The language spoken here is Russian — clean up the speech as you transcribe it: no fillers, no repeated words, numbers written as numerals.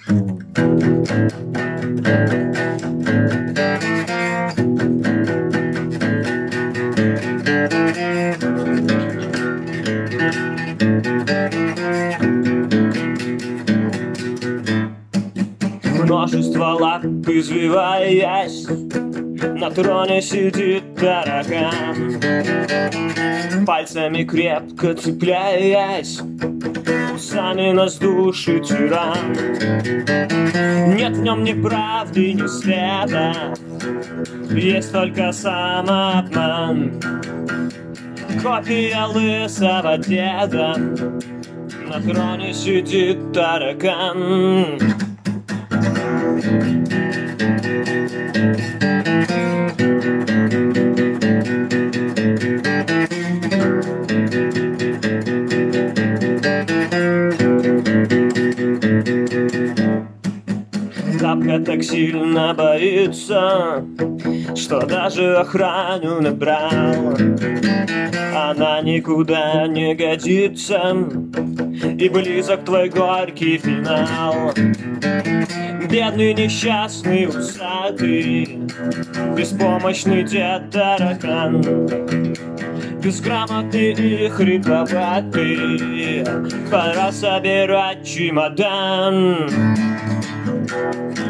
Множество лап, извиваясь, на троне сидит таракан, пальцами крепко цепляясь, усами нас душит тиран. Нет в нем ни правды, ни света, есть только самообман. Копия лысого деда, на троне сидит таракан. Тапка так сильно боится, что даже охрану набрал. Она никуда не годится, и близок твой горький финал. Бедный, несчастный, усатый, беспомощный дед таракан, безграмотный и хрипловатый, пора собирать чемодан.